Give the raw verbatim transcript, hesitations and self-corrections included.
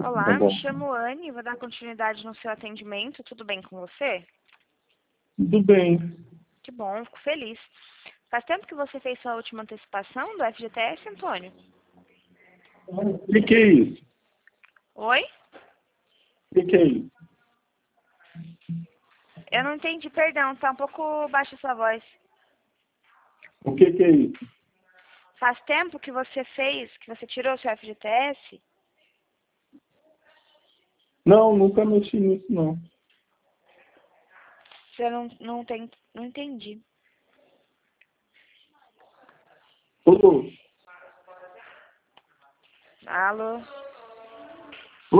Olá, Tá bom. me chamo Anne, vou dar continuidade no seu atendimento. Tudo bem com você? Tudo bem. Que bom, fico feliz. Faz tempo que você fez sua última antecipação do F G T S, Antônio? O que, que é isso? Oi? O que, que é isso? Eu não entendi, perdão, tá um pouco baixa a sua voz. O que, que é isso? Faz tempo que você fez, que você tirou o seu F G T S? Não, nunca mexi nisso, não. Você não, não, tem, não entendi. Ô, Alô?